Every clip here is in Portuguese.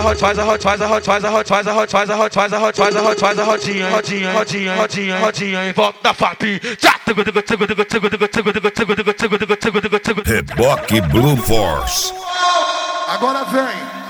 rodinha em volta da FAP. Reboque Blue Force. Agora vem.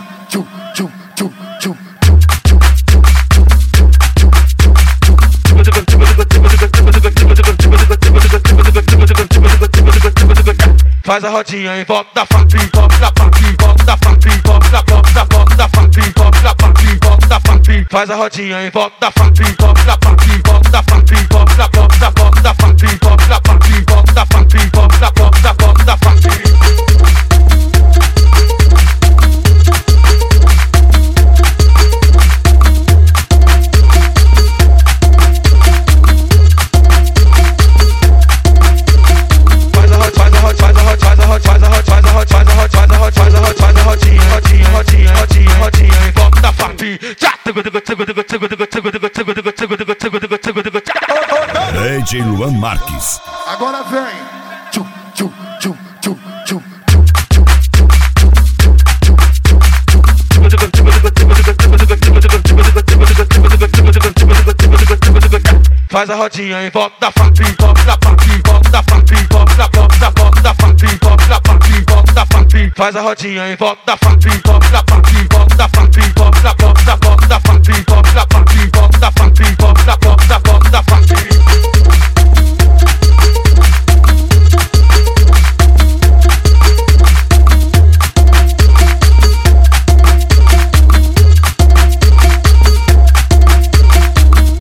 Faz a rodinha em volta da FAP, volta da FAP, volta da FAP, volta da FAP, volta da FAP, volta da FAP. Faz a rodinha em volta da FAP, volta da FAP, volta da FAP, volta da FAP, volta da FAP, volta da FAP, volta da FAP, volta da FAP. Rodinha em volta da FAP. DJ Luan Marques. Agora vem. Faz a rodinha em volta da FAP, volta da FAP, volta da FAP, volta da FAP, volta da FAP, volta da FAP. Faz a rodinha em volta da FAP, volta da FAP, volta da FAP.